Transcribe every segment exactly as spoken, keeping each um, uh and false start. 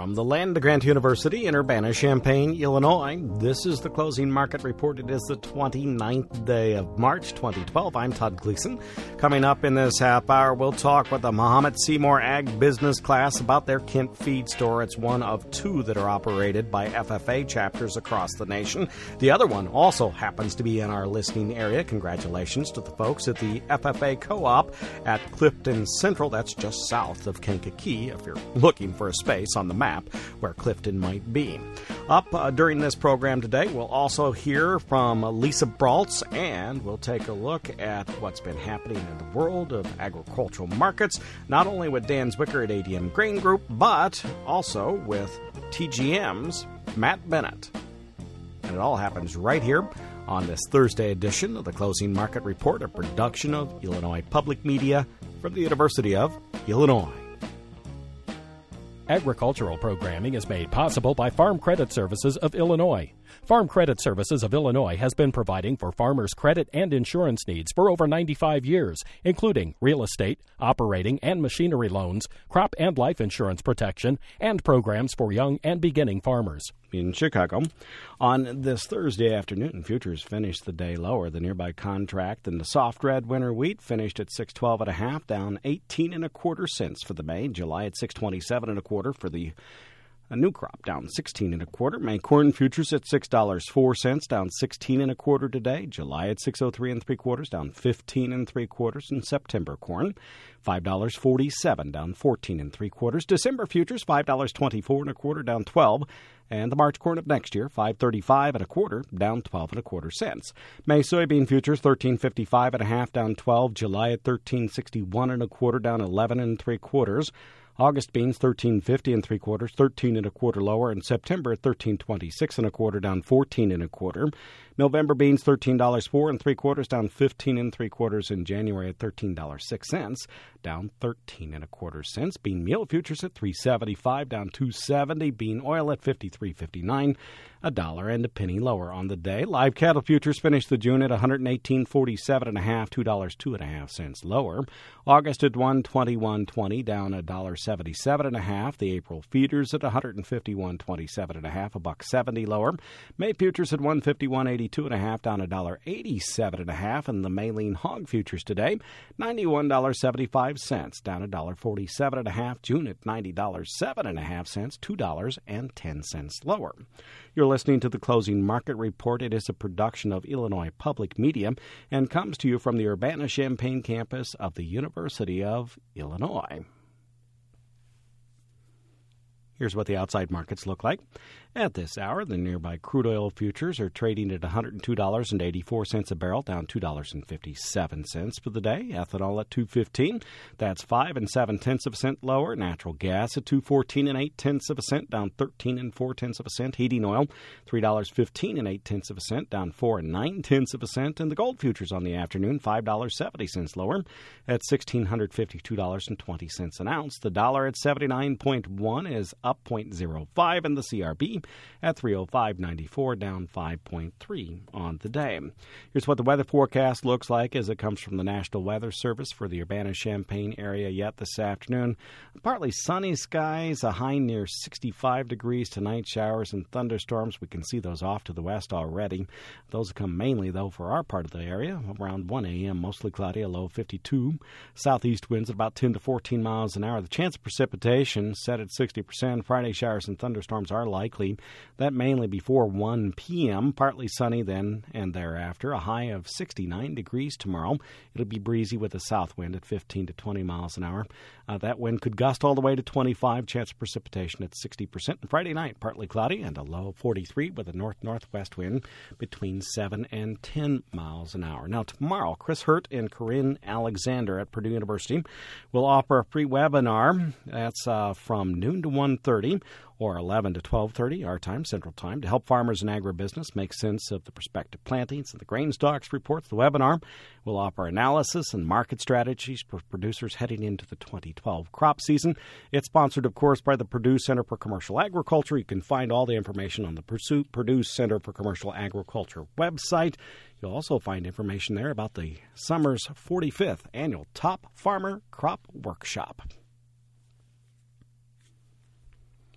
From the land-grant University in Urbana-Champaign, Illinois, this is the Closing Market Report. It is the twenty-ninth day of March, twenty twelve. I'm Todd Gleason. Coming up in this half hour, we'll talk with the Mahomet Seymour Ag Business Class about their Kent feed store. It's one of two that are operated by F F A chapters across the nation. The other one also happens to be in our listening area. Congratulations to the folks at the F F A Co-op at Clifton Central. That's just south of Kankakee, if you're looking for a space on the map where Clifton might be. Up uh, during this program today, we'll also hear from Lisa Braltz, and we'll take a look at what's been happening in the world of agricultural markets, not only with Dan Zwicker at A D M Grain Group, but also with T G M's Matt Bennett. And it all happens right here on this Thursday edition of the Closing Market Report, a production of Illinois Public Media from the University of Illinois. Agricultural programming is made possible by Farm Credit Services of Illinois. Farm Credit Services of Illinois has been providing for farmers' credit and insurance needs for over ninety-five years, including real estate, operating and machinery loans, crop and life insurance protection, and programs for young and beginning farmers. In Chicago, on this Thursday afternoon, futures finished the day lower. The nearby contract and the soft red winter wheat finished at six twelve and a half, down eighteen and a quarter cents for the May. July at six twenty-seven and a quarter for the A new crop, down sixteen and a quarter. May corn futures at six dollars and four cents, down sixteen and a quarter today. July at six oh three and three quarters, down fifteen and three quarters. And September corn, five dollars and forty-seven, down fourteen and three quarters. December futures, five dollars and twenty-four and a quarter, down twelve. And the March corn of next year, five thirty-five and a quarter, down twelve and a quarter cents. May soybean futures, thirteen fifty-five and a half, down twelve. July at thirteen sixty-one and a quarter, down eleven and three quarters. August beans thirteen fifty and three quarters, thirteen and a quarter lower, and September at thirteen twenty-six and a quarter, down fourteen and a quarter. November beans thirteen dollars and four and three quarters, down fifteen and three quarters. In January at thirteen dollars and six cents, down thirteen and a quarter cents. Bean meal futures at three seventy-five, down two seventy. Bean oil at fifty-three fifty-nine, a dollar and a penny lower on the day. Live cattle futures finished the June at one eighteen forty-seven and a half, two dollars and two and a half cents lower. August at one twenty-one twenty, down a dollar seventy-seven and a half. The April feeders at one fifty-one twenty-seven and a half, a buck seventy lower. May futures at one fifty-one eighty-two and a half, down a dollar eighty-seven and a half. And the May lean hog futures today, ninety-one dollars and seventy-five cents, down a dollar forty-seven and a half. June at ninety dollars and seven and a half cents, two dollars and ten cents lower. You're listening to the Closing Market Report. It is a production of Illinois Public Media and comes to you from the Urbana-Champaign campus of the University of Illinois. Here's what the outside markets look like. At this hour, the nearby crude oil futures are trading at one hundred two dollars and eighty-four cents a barrel, down two dollars and fifty-seven cents for the day. Ethanol at two fifteen, that's five and seven tenths of a cent lower. Natural gas at two fourteen and eight tenths of a cent, down thirteen and four tenths of a cent. Heating oil, three dollars fifteen and eight tenths of a cent, down four and nine tenths of a cent. And the gold futures on the afternoon, five dollars and seventy cents lower at one thousand six hundred fifty-two dollars and twenty cents an ounce. The dollar at seventy-nine point one is up zero point zero five, and the C R B at three oh five ninety-four, down five point three on the day. Here's what the weather forecast looks like as it comes from the National Weather Service for the Urbana-Champaign area yet this afternoon. Partly sunny skies, a high near sixty-five degrees tonight, showers and thunderstorms. We can see those off to the west already. Those come mainly, though, for our part of the area. Around one a.m., mostly cloudy, a low of fifty-two. Southeast winds at about ten to fourteen miles an hour. The chance of precipitation set at sixty percent. Friday showers and thunderstorms are likely. That mainly before one p.m., partly sunny then and thereafter. A high of sixty-nine degrees tomorrow. It'll be breezy with a south wind at fifteen to twenty miles an hour. Uh, that wind could gust all the way to twenty-five. Chance of precipitation at sixty percent. And Friday night, partly cloudy and a low of forty-three with a north-northwest wind between seven and ten miles an hour. Now, tomorrow, Chris Hurt and Corinne Alexander at Purdue University will offer a free webinar. That's uh, from noon to one thirty. Or eleven to twelve thirty, our time, Central Time, to help farmers in agribusiness make sense of the prospective plantings and the grain stocks reports. The webinar will offer analysis and market strategies for producers heading into the twenty twelve crop season. It's sponsored, of course, by the Purdue Center for Commercial Agriculture. You can find all the information on the Purdue Center for Commercial Agriculture website. You'll also find information there about the summer's forty-fifth annual Top Farmer Crop Workshop.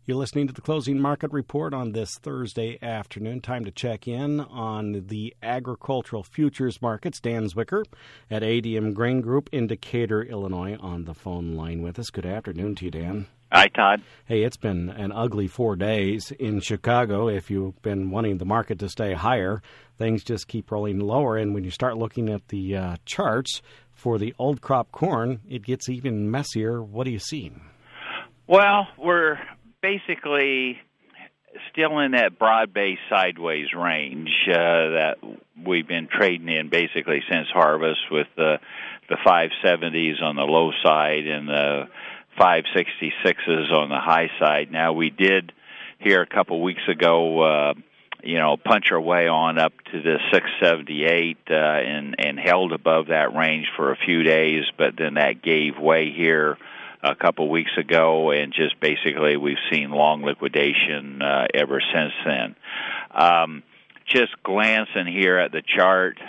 You're listening to the Closing Market Report on this Thursday afternoon. Time to check in on the agricultural futures markets. Dan Zwicker at A D M Grain Group in Decatur, Illinois, on the phone line with us. Good afternoon to you, Dan. Hi, Todd. Hey, it's been an ugly four days in Chicago. If you've been wanting the market to stay higher, things just keep rolling lower. And when you start looking at the uh, charts for the old crop corn, it gets even messier. What are you seeing? Well, we're basically still in that broad-based sideways range uh, that we've been trading in basically since harvest, with the the five seventies on the low side and the five sixty-sixes on the high side. Now, we did here a couple weeks ago, uh, you know, punch our way on up to the six seventy-eight uh, and, and held above that range for a few days, but then that gave way here a couple weeks ago, and just basically we've seen long liquidation uh, ever since then. Um, just glancing here at the chart,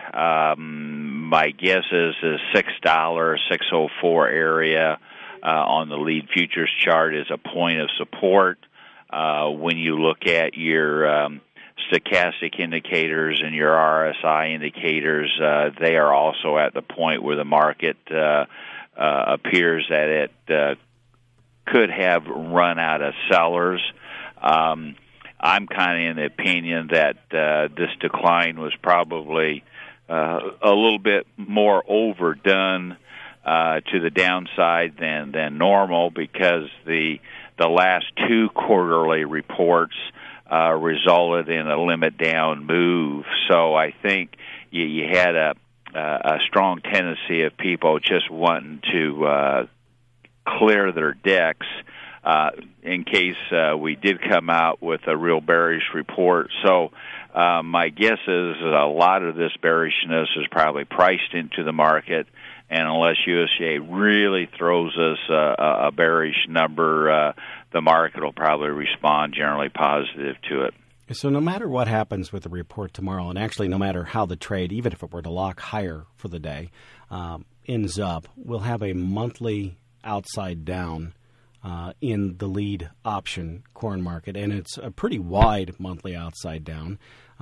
um, my guess is is six dollars, six oh four area uh, on the lead futures chart is a point of support. Uh, when you look at your um, stochastic indicators and your R S I indicators, uh, they are also at the point where the market uh, Uh, appears that it uh, could have run out of sellers. Um, I'm kind of in the opinion that uh, this decline was probably uh, a little bit more overdone uh, to the downside than, than normal, because the the last two quarterly reports uh, resulted in a limit down move. So I think you, you had a Uh, a strong tendency of people just wanting to uh, clear their decks uh, in case uh, we did come out with a real bearish report. So uh, my guess is that a lot of this bearishness is probably priced into the market, and unless U S D A really throws us uh, a bearish number, uh, the market will probably respond generally positive to it. So no matter what happens with the report tomorrow, and actually no matter how the trade, even if it were to lock higher for the day, um, ends up, we'll have a monthly outside down uh, in the lead option corn market, and it's a pretty wide monthly outside down.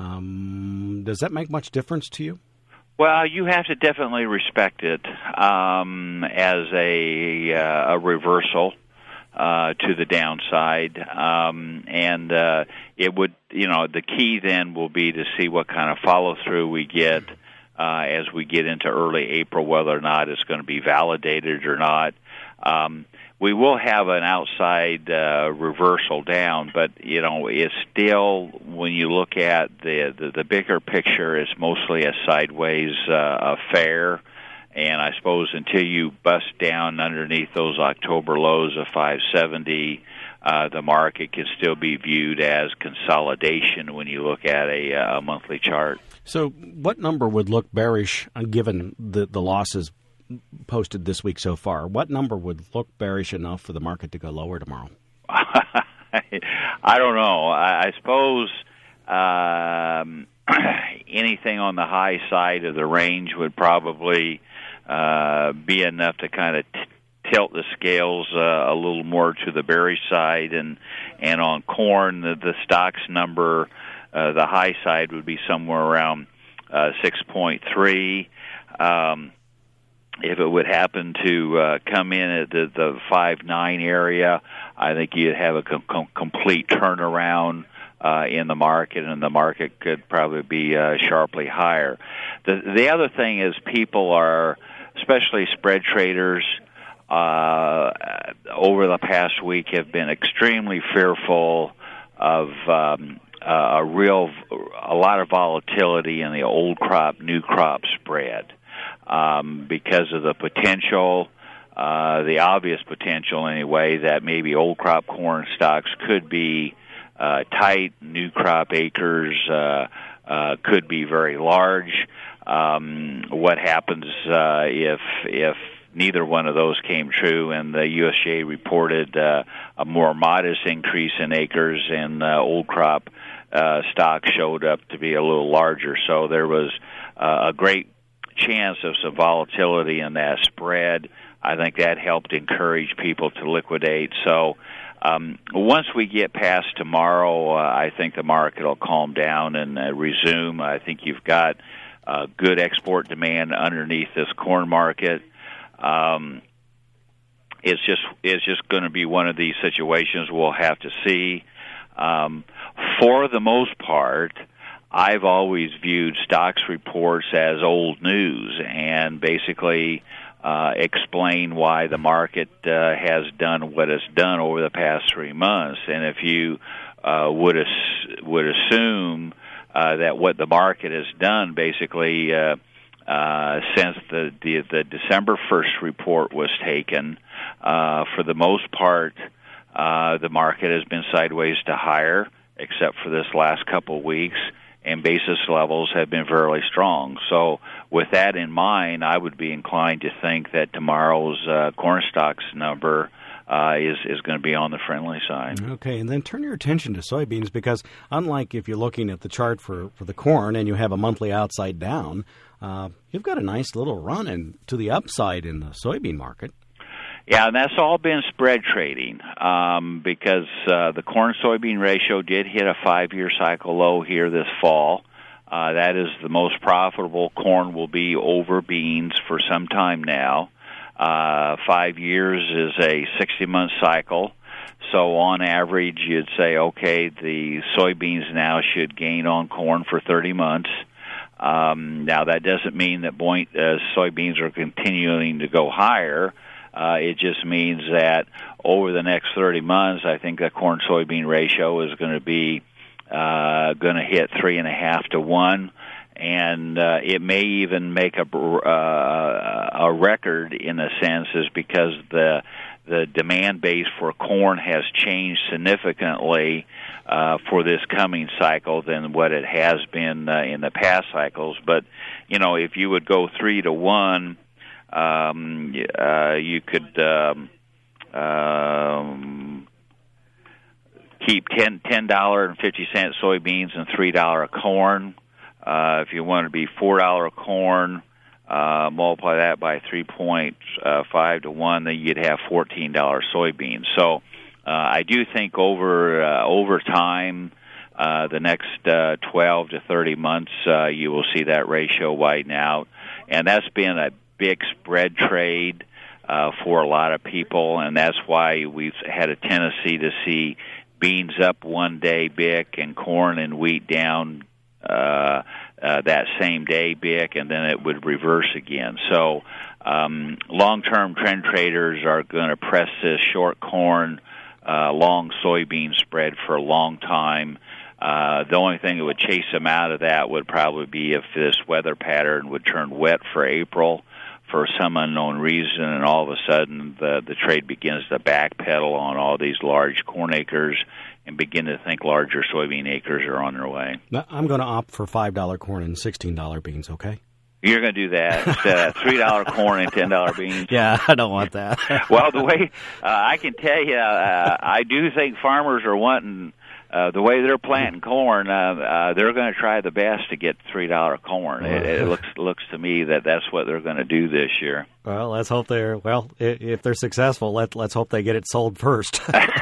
Um, does that make much difference to you? Well, you have to definitely respect it um, as a, uh, a reversal Uh, to the downside, um, and uh, it would, you know, the key then will be to see what kind of follow-through we get uh, as we get into early April, whether or not it's going to be validated or not. Um, we will have an outside uh, reversal down, but, you know, it's still, when you look at the, the, the bigger picture, it's mostly a sideways uh, affair. And I suppose until you bust down underneath those October lows of five seventy, uh, the market can still be viewed as consolidation when you look at a, a monthly chart. So what number would look bearish, uh, given the, the losses posted this week so far? What number would look bearish enough for the market to go lower tomorrow? I don't know. I, I suppose um, anything on the high side of the range would probably Uh, be enough to kind of t- tilt the scales uh, a little more to the bearish side, and and on corn, the, the stocks number, uh, the high side would be somewhere around uh, six point three. Um, if it would happen to uh, come in at the, the five nine area, I think you'd have a com- com- complete turnaround Uh, in the market, and the market could probably be uh, sharply higher. The the other thing is people are, especially spread traders, uh, over the past week have been extremely fearful of um, uh, a real, a lot of volatility in the old crop, new crop spread um, because of the potential, uh, the obvious potential anyway, that maybe old crop corn stocks could be Uh, tight, new crop acres uh, uh, could be very large. Um, what happens uh, if if neither one of those came true and the U S D A reported uh, a more modest increase in acres and uh, old crop uh, stock showed up to be a little larger? So there was uh, a great chance of some volatility in that spread. I think that helped encourage people to liquidate. So um, once we get past tomorrow, uh, I think the market will calm down and uh, resume. I think you've got uh, good export demand underneath this corn market. Um, it's just it's just going to be one of these situations we'll have to see. Um, for the most part, I've always viewed stocks reports as old news and basically uh, explain why the market uh, has done what it's done over the past three months. And if you uh, would as- would assume uh, that what the market has done basically uh, uh, since the, the the December first report was taken, uh, for the most part, uh, the market has been sideways to higher, except for this last couple of weeks, and basis levels have been fairly strong. So with that in mind, I would be inclined to think that tomorrow's uh, corn stocks number uh, is, is going to be on the friendly side. Okay, and then turn your attention to soybeans, because unlike if you're looking at the chart for, for the corn and you have a monthly outside down, uh, you've got a nice little run in, to the upside in the soybean market. Yeah, and that's all been spread trading um, because uh, the corn-soybean ratio did hit a five-year cycle low here this fall. Uh, that is the most profitable corn will be over beans for some time now. Uh, five years is a sixty-month cycle. So on average, you'd say, okay, the soybeans now should gain on corn for thirty months. Um, now, that doesn't mean that boy, uh, soybeans are continuing to go higher. Uh, it just means that over the next thirty months, I think the corn-soybean ratio is going to be uh, going to hit three and a half to one, and uh, it may even make a uh, a record in a sense, is because the the demand base for corn has changed significantly uh, for this coming cycle than what it has been uh, in the past cycles. But you know, if you would go three to one. Um, uh, you could um, um, keep ten ten dollar and fifty cent soybeans and three dollar corn. Uh, if you want to be four dollar corn, uh, multiply that by three point five to one, then you'd have fourteen dollar soybeans. So uh, I do think over uh, over time, uh, the next uh, twelve to thirty months, uh, you will see that ratio widen out, and that's been a big spread trade uh, for a lot of people, and that's why we've had a tendency to see beans up one day, B I C, and corn and wheat down uh, uh, that same day, B I C, and then it would reverse again. So um, long-term trend traders are going to press this short corn, uh, long soybean spread for a long time. Uh, the only thing that would chase them out of that would probably be if this weather pattern would turn wet for April for some unknown reason, and all of a sudden the, the trade begins to backpedal on all these large corn acres and begin to think larger soybean acres are on their way. Now, I'm going to opt for five dollar corn and sixteen dollar beans, okay? You're going to do that instead of three dollar corn and ten dollar beans? Yeah, I don't want that. Well, the way uh, I can tell you, uh, I do think farmers are wanting Uh, the way they're planting corn, uh, uh, they're going to try the best to get three dollar corn. It, it looks looks to me that that's what they're going to do this year. Well, let's hope they're well. If they're successful, let let's hope they get it sold first.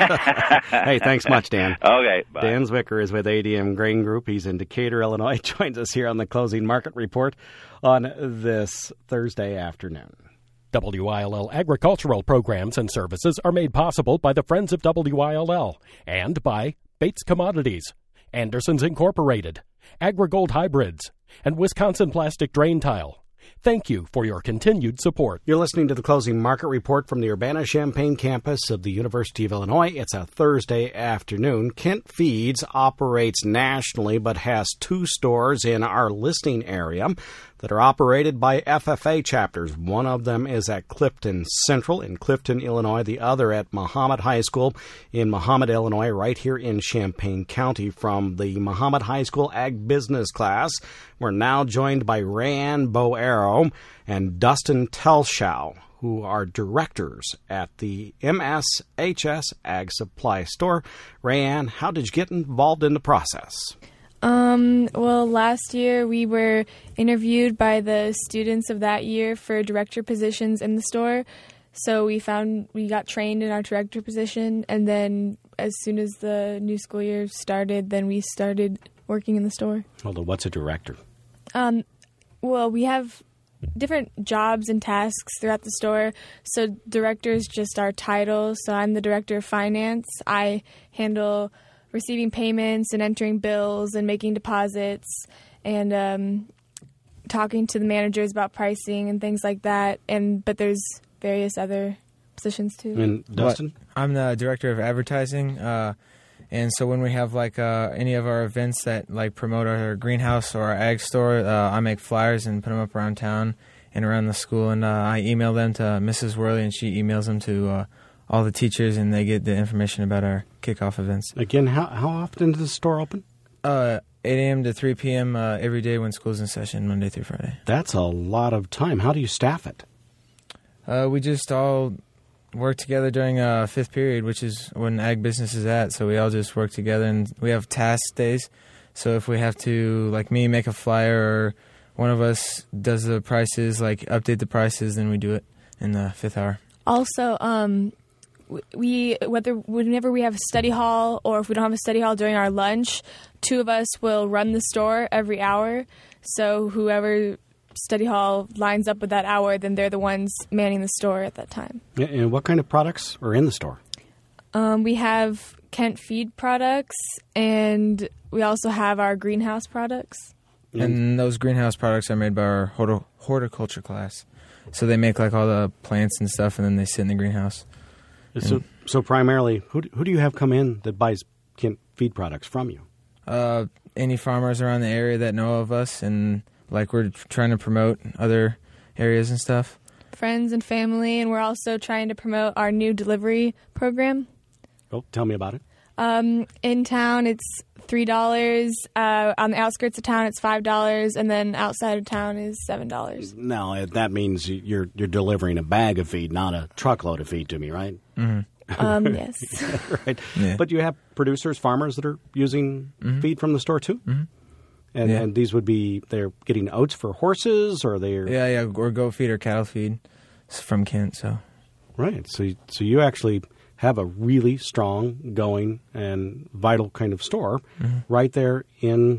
Hey, thanks much, Dan. Okay, bye. Dan Zwicker is with A D M Grain Group. He's in Decatur, Illinois. Joins us here on the Closing Market Report on this Thursday afternoon. W I L L agricultural programs and services are made possible by the Friends of W I L L and by Bates Commodities, Andersons Incorporated, AgriGold Hybrids, and Wisconsin Plastic Drain Tile. Thank you for your continued support. You're listening to the Closing Market Report from the Urbana-Champaign campus of the University of Illinois. It's a Thursday afternoon. Kent Feeds operates nationally but has two stores in our listing area that are operated by F F A chapters. One of them is at Clifton Central in Clifton, Illinois. The other at Mahomet High School in Mahomet, Illinois, right here in Champaign County. From the Mahomet High School Ag Business class, we're now joined by Rayanne Boero and Dustin Telschow, who are directors at the M S H S Ag Supply Store. Rayanne, how did you get involved in the process? Um, well, last year we were interviewed by the students of that year for director positions in the store. So we found we got trained in our director position, and then as soon as the new school year started, then we started working in the store. Well, what's a director? Um, well, we have different jobs and tasks throughout the store. So director is just our title. So I'm the director of finance. I handle receiving payments and entering bills and making deposits and um, talking to the managers about pricing and things like that. And but there's various other positions too. And Dustin? What? I'm the director of advertising. Uh, and so when we have like uh, any of our events that like promote our greenhouse or our ag store, uh, I make flyers and put them up around town and around the school. And uh, I email them to Missus Worley, and she emails them to uh, all the teachers, and they get the information about our kickoff events. Again, how how often does the store open? Uh, eight a.m. to three p.m. Uh, every day when school's in session, Monday through Friday. That's a lot of time. How do you staff it? Uh, we just all work together during uh, fifth period, which is when ag business is at. So we all just work together, and we have task days. So if we have to, like me, make a flyer, or one of us does the prices, like update the prices, then we do it in the fifth hour. Also, um, we whether whenever we have a study hall or if we don't have a study hall during our lunch, two of us will run the store every hour. So whoever study hall lines up with that hour, then they're the ones manning the store at that time. And what kind of products are in the store? Um, we have Kent feed products, and we also have our greenhouse products. And those greenhouse products are made by our horti- horticulture class. So they make like all the plants and stuff, and then they sit in the greenhouse. So, so primarily, who do, who do you have come in that buys Kent feed products from you? Uh, any farmers around the area that know of us, and like we're trying to promote other areas and stuff. Friends and family, and we're also trying to promote our new delivery program. Oh, tell me about it. Um, in town, it's three dollars. Uh, on the outskirts of town, it's five dollars, and then outside of town is seven dollars. Now, that means you're you're delivering a bag of feed, not a truckload of feed to me, right? Mm-hmm. Um, yes. Right. Yeah. But you have producers, farmers that are using mm-hmm. feed from the store too? Mm-hmm. And, yeah. and these would be, they're getting oats for horses, or they're... Yeah, yeah, or goat feed or cattle feed from Kent, so... Right, so, so you actually have a really strong, going, and vital kind of store mm-hmm. right there in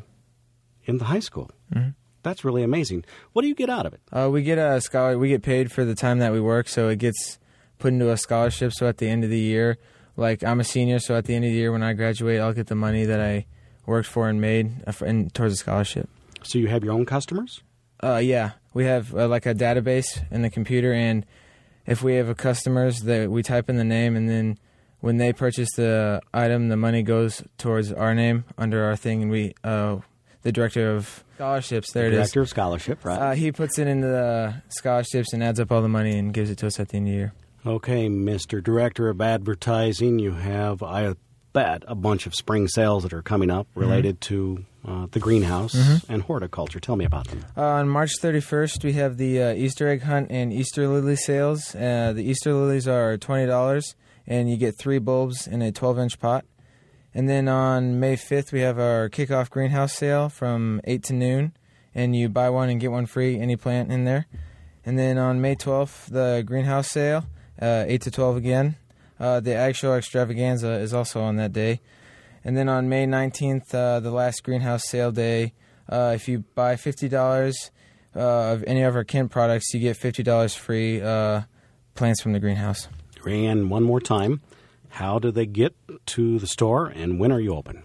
in the high school. Mm-hmm. That's really amazing. What do you get out of it? Uh, we get a scholar. We get paid for the time that we work, so it gets put into a scholarship. So at the end of the year, like I'm a senior, so at the end of the year when I graduate, I'll get the money that I worked for and made uh, for, and towards a scholarship. So you have your own customers? Uh, yeah, we have uh, like a database in the computer, and if we have a customers, that we type in the name, and then when they purchase the item, the money goes towards our name under our thing, and we, uh, the director of scholarships, there the it is. Director of scholarship, right? Uh, he puts it into the scholarships and adds up all the money and gives it to us at the end of the year. Okay, Mister Director of Advertising, you have, I bet, a bunch of spring sales that are coming up related mm-hmm. to uh, the greenhouse mm-hmm. and horticulture. Tell me about them. Uh, on March thirty-first, we have the uh, Easter egg hunt and Easter lily sales. Uh, the Easter lilies are twenty dollars, and you get three bulbs in a twelve-inch pot. And then on May fifth, we have our kickoff greenhouse sale from eight to noon, and you buy one and get one free, any plant in there. And then on May twelfth, the greenhouse sale, uh, eight to twelve again. Uh, the Ag Show Extravaganza is also on that day. And then on May nineteenth, uh, the last greenhouse sale day, uh, if you buy fifty dollars uh, of any of our Kent products, you get fifty dollars free uh, plants from the greenhouse. And one more time, how do they get to the store, and when are you open?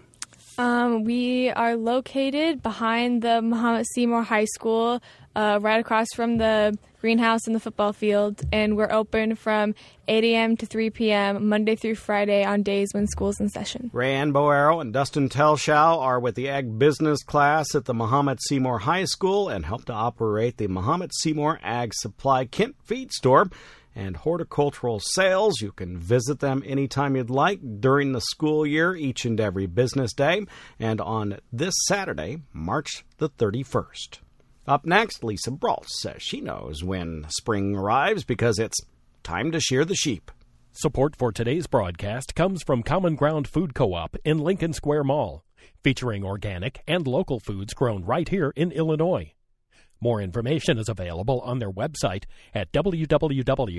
Um, we are located behind the Mahomet Seymour High School, uh, right across from the greenhouse and the football field, and we're open from eight a.m. to three p.m. Monday through Friday on days when school's in session. Rayanne Boero and Dustin Telschow are with the Ag Business class at the Mahomet Seymour High School and help to operate the Mahomet Seymour Ag Supply Kent Feed Store and horticultural sales. You can visit them anytime you'd like during the school year, each and every business day, and on this Saturday, March the thirty-first. Up next, Lisa Brault says she knows when spring arrives because it's time to shear the sheep. Support for today's broadcast comes from Common Ground Food Co-op in Lincoln Square Mall, featuring organic and local foods grown right here in Illinois. More information is available on their website at w w w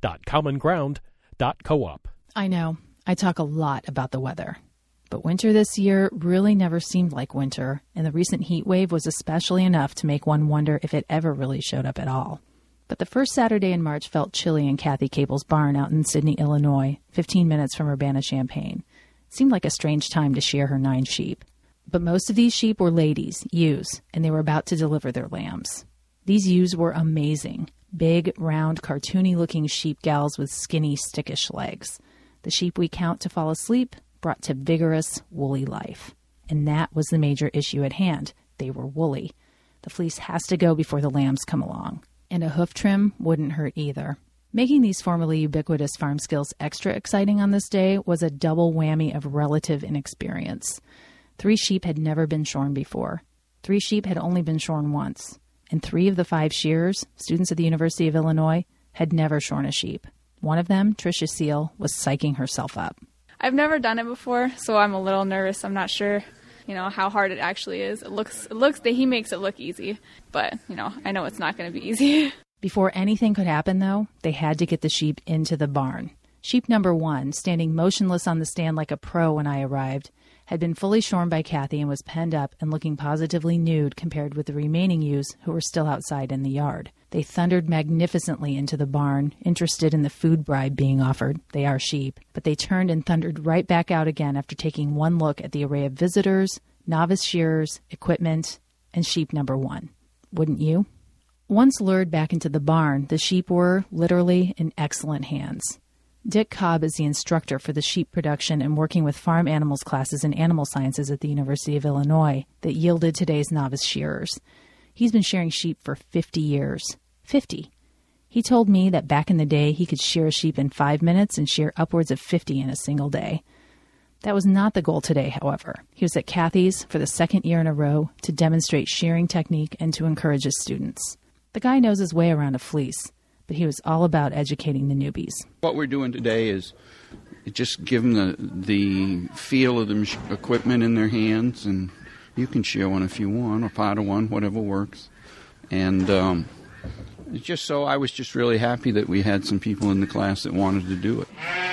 dot common ground dot coop. I know, I talk a lot about the weather. But winter this year really never seemed like winter, and the recent heat wave was especially enough to make one wonder if it ever really showed up at all. But the first Saturday in March felt chilly in Kathy Cable's barn out in Sidney, Illinois, fifteen minutes from Urbana-Champaign. It seemed like a strange time to shear her nine sheep. But most of these sheep were ladies, ewes, and they were about to deliver their lambs. These ewes were amazing. Big, round, cartoony-looking sheep gals with skinny, stickish legs. The sheep we count to fall asleep brought to vigorous, woolly life. And that was the major issue at hand. They were woolly. The fleece has to go before the lambs come along. And a hoof trim wouldn't hurt either. Making these formerly ubiquitous farm skills extra exciting on this day was a double whammy of relative inexperience. Three sheep had never been shorn before. Three sheep had only been shorn once. And three of the five shearers, students at the University of Illinois, had never shorn a sheep. One of them, Tricia Seal, was psyching herself up. I've never done it before, so I'm a little nervous. I'm not sure, you know, how hard it actually is. It looks, it looks that he makes it look easy, but, you know, I know it's not going to be easy. Before anything could happen, though, they had to get the sheep into the barn. Sheep number one, standing motionless on the stand like a pro when I arrived, had been fully shorn by Kathy and was penned up and looking positively nude compared with the remaining ewes who were still outside in the yard. They thundered magnificently into the barn, interested in the food bribe being offered. They are sheep. But they turned and thundered right back out again after taking one look at the array of visitors, novice shearers, equipment, and sheep number one. Wouldn't you? Once lured back into the barn, the sheep were, literally, in excellent hands. Dick Cobb is the instructor for the sheep production and working with farm animals classes in animal sciences at the University of Illinois that yielded today's novice shearers. He's been shearing sheep for fifty years. fifty. He told me that back in the day he could shear a sheep in five minutes and shear upwards of fifty in a single day. That was not the goal today, however. He was at Kathy's for the second year in a row to demonstrate shearing technique and to encourage his students. The guy knows his way around a fleece, but he was all about educating the newbies. What we're doing today is just give them the, the feel of the mach- equipment in their hands, and you can shear one if you want, or powder one, whatever works. And um, it's just so I was just really happy that we had some people in the class that wanted to do it.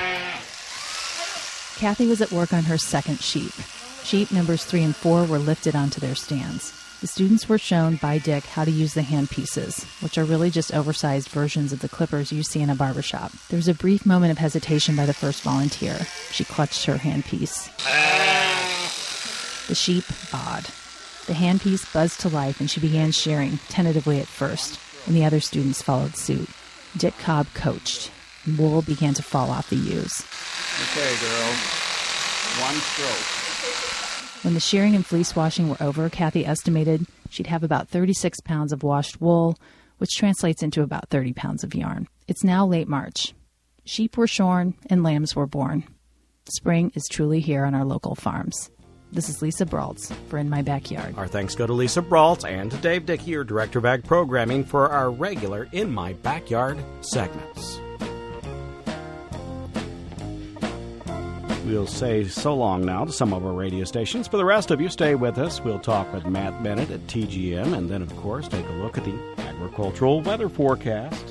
Kathy was at work on her second sheep. Sheep numbers three and four were lifted onto their stands. The students were shown by Dick how to use the hand pieces, which are really just oversized versions of the clippers you see in a barbershop. There was a brief moment of hesitation by the first volunteer. She clutched her handpiece. The sheep bawed. The handpiece buzzed to life, and she began shearing, tentatively at first, and the other students followed suit. Dick Cobb coached, and wool began to fall off the ewes. Okay, girl. One stroke. When the shearing and fleece washing were over, Kathy estimated she'd have about thirty-six pounds of washed wool, which translates into about thirty pounds of yarn. It's now late March. Sheep were shorn and lambs were born. Spring is truly here on our local farms. This is Lisa Braultz for In My Backyard. Our thanks go to Lisa Braultz and to Dave Dickey, your Director of Ag Programming, for our regular In My Backyard segments. We'll say so long now to some of our radio stations. For the rest of you, stay with us. We'll talk with Matt Bennett at T G M, and then, of course, take a look at the agricultural weather forecast.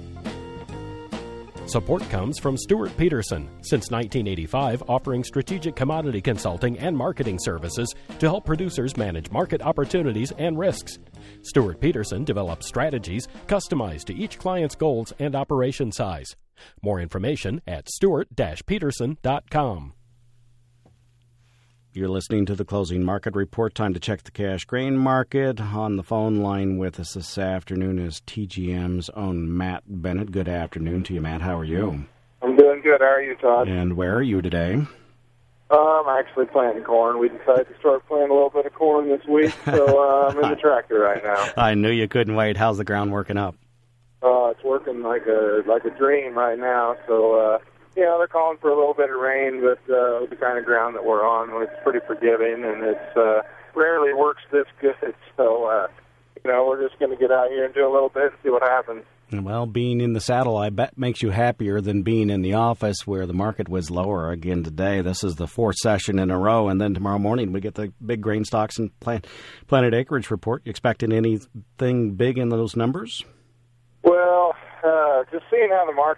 Support comes from Stuart Peterson, since nineteen eighty-five offering strategic commodity consulting and marketing services to help producers manage market opportunities and risks. Stuart Peterson develops strategies customized to each client's goals and operation size. More information at stuart dash peterson dot com. You're listening to the Closing Market Report. Time to check the cash grain market. On the phone line with us this afternoon is T G M's own Matt Bennett. Good afternoon to you, Matt. How are you? I'm doing good. How are you, Todd? And where are you today? Uh, I'm actually planting corn. We decided to start planting a little bit of corn this week, so uh, I'm in the tractor right now. I knew you couldn't wait. How's the ground working up? Uh, it's working like a like a dream right now. So, uh, yeah, they're calling for a little bit of rain, but uh, with the kind of ground that we're on, it's pretty forgiving, and it's uh, rarely works this good. So, uh, you know, we're just going to get out here and do a little bit and see what happens. Well, being in the saddle, I bet, makes you happier than being in the office where the market was lower again today. This is the fourth session in a row, and then tomorrow morning we get the big grain stocks and plant, planted acreage report. You expecting anything big in those numbers? Well, uh, just seeing how the market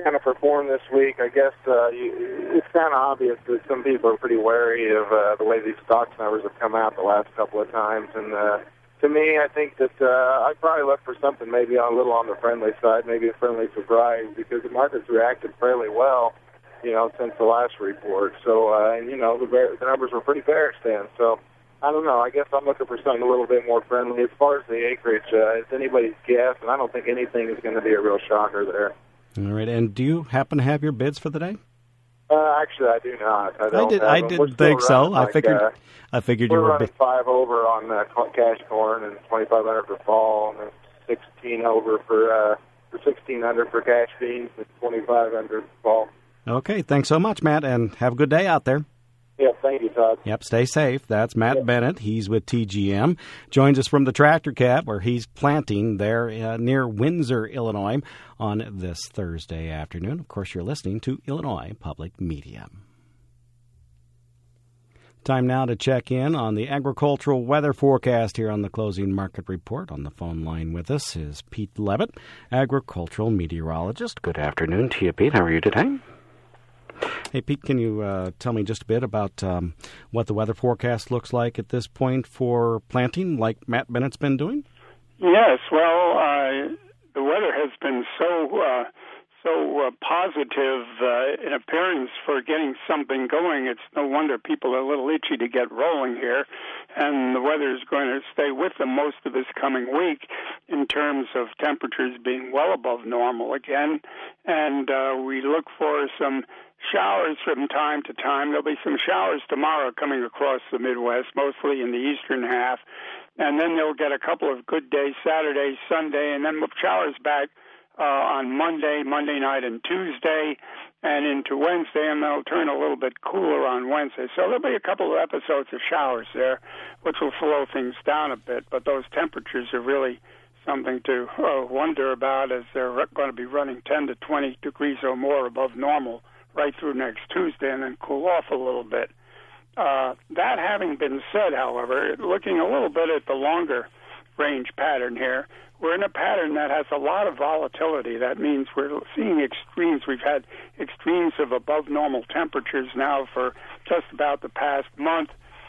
kind of performed this week. I guess uh, you, it's kind of obvious that some people are pretty wary of uh, the way these stocks numbers have come out the last couple of times. And uh, to me, I think that uh, I'd probably look for something maybe on a little on the friendly side, maybe a friendly surprise, because the market's reacted fairly well, you know, since the last report. So, uh, and, you know, the, bear, the numbers were pretty bearish then. So, I don't know. I guess I'm looking for something a little bit more friendly. As far as the acreage, uh, it's anybody's guess, and I don't think anything is going to be a real shocker there. All right. And do you happen to have your bids for the day? Uh, actually, I do not. I, don't I did. have I them. didn't think so. Like, I figured. Uh, I figured we're you were running bid- five over on uh, cash corn and twenty-five hundred for fall, and sixteen over for uh, for sixteen hundred for cash beans and twenty-five hundred for fall. Okay. Thanks so much, Matt, and have a good day out there. Yeah, thank you, Todd. Yep, stay safe. That's Matt Yep. Bennett. He's with T G M. Joins us from the Tractor Cab, where he's planting there uh, near Windsor, Illinois, on this Thursday afternoon. Of course, you're listening to Illinois Public Media. Time now to check in on the agricultural weather forecast here on the Closing Market Report. On the phone line with us is Pete Levitt, agricultural meteorologist. Good afternoon to you, Pete. How are you today? Hey, Pete, can you uh, tell me just a bit about um, what the weather forecast looks like at this point for planting, like Matt Bennett's been doing? Yes, well, uh, the weather has been so uh, so uh, positive uh, in appearance for getting something going. It's no wonder people are a little itchy to get rolling here, and the weather is going to stay with them most of this coming week in terms of temperatures being well above normal again, and uh, we look for some showers from time to time. There'll be some showers tomorrow coming across the Midwest, mostly in the eastern half, and then they'll get a couple of good days, Saturday, Sunday, and then showers back uh, on Monday, Monday night and Tuesday, and into Wednesday, and they'll turn a little bit cooler on Wednesday. So there'll be a couple of episodes of showers there, which will slow things down a bit, but those temperatures are really something to uh, wonder about, as they're going to be running ten to twenty degrees or more above normal right through next Tuesday, and then cool off a little bit. Uh, that having been said, however, looking a little bit at the longer range pattern here, we're in a pattern that has a lot of volatility. That means we're seeing extremes. We've had extremes of above normal temperatures now for just about the past month,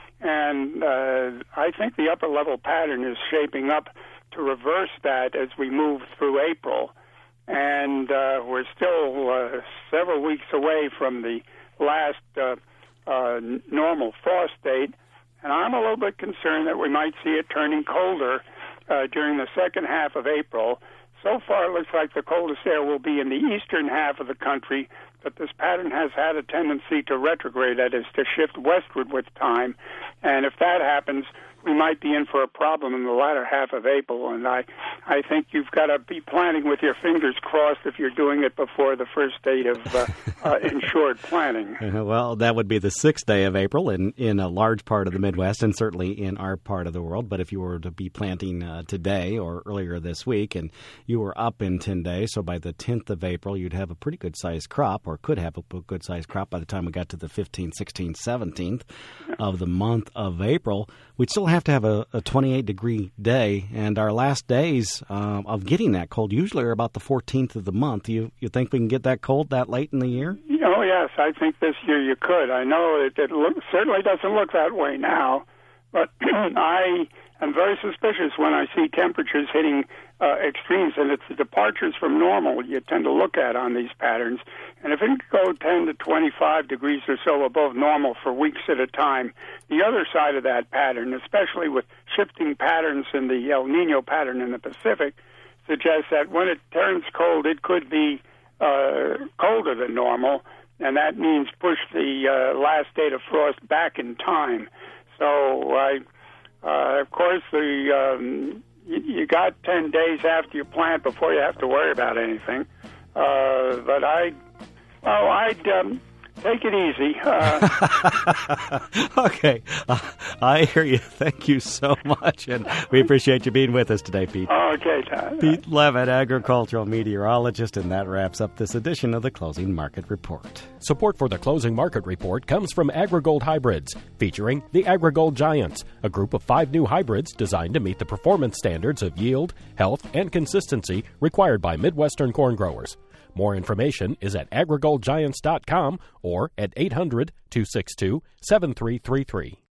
and uh, I think the upper level pattern is shaping up to reverse that as we move through April. And uh, we're still uh, several weeks away from the last uh, uh, normal frost date, and I'm a little bit concerned that we might see it turning colder uh, during the second half of April. So far, it looks like the coldest air will be in the eastern half of the country, but this pattern has had a tendency to retrograde, that is, to shift westward with time, and if that happens, we might be in for a problem in the latter half of April, and I, I think you've got to be planning with your fingers crossed if you're doing it before the first date of uh, uh, insured planting. Well, that would be the sixth day of April in, in a large part of the Midwest and certainly in our part of the world. But if you were to be planting uh, today or earlier this week and you were up in ten days, so by the tenth of April, you'd have a pretty good-sized crop, or could have a good-sized crop by the time we got to the fifteenth, sixteenth, seventeenth of the month of April. We'd still have to have a, a twenty-eight degree day, and our last days uh, of getting that cold usually are about the fourteenth of the month. You you think we can get that cold that late in the year? Oh, yes, I think this year you could. I know it, it look, certainly doesn't look that way now, but I am very suspicious when I see temperatures hitting uh, extremes, and it's the departures from normal you tend to look at on these patterns. And if it can go ten to twenty-five degrees or so above normal for weeks at a time, the other side of that pattern, especially with shifting patterns in the El Nino pattern in the Pacific, suggests that when it turns cold, it could be uh, colder than normal, and that means push the uh, last date of frost back in time. So, I, uh, of course, the um, you, you got ten days after you plant before you have to worry about anything. Uh, but I, well, I'd um, take it easy. Uh, okay, uh, I hear you. Thank you so much, and we appreciate you being with us today, Pete. Okay, Todd. Pete Levitt, agricultural meteorologist, and that wraps up this edition of the Closing Market Report. Support for the Closing Market Report comes from AgriGold Hybrids, featuring the AgriGold Giants, a group of five new hybrids designed to meet the performance standards of yield, health, and consistency required by Midwestern corn growers. More information is at agrigold giants dot com or at eight hundred, two six two, seven three three three.